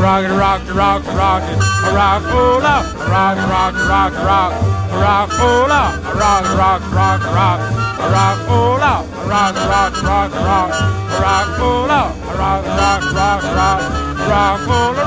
rock, rock, rock, rock, rock, oh la, rock, rock, rock, rock, rock, oh la, rock, rock, rock, rock, rock, oh la, rock, rock, rock, rock, rock, oh la, rock, rock, rock, rock, rock, oh la.